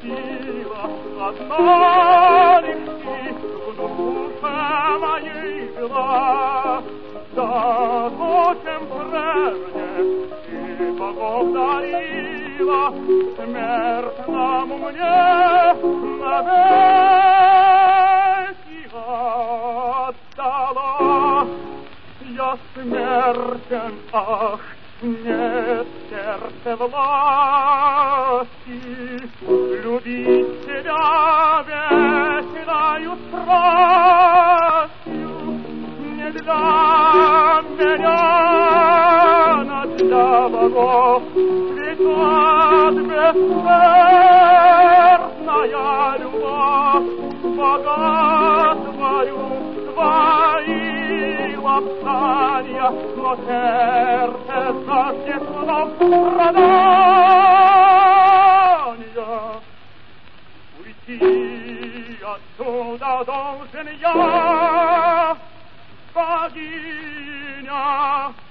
сила, одна лишь ты в душе моей жила. Да зачем прежде ты богов дарила, смертному мне навеки отдала? Я смертен, ах, нет сердце власти, любить тебя вечною страстью. Не для меня, но для богов цветет бессмертная любовь. Богатствою твои ласканья, но сердце застекло страдания. Уйти отсюда должен я, богиня.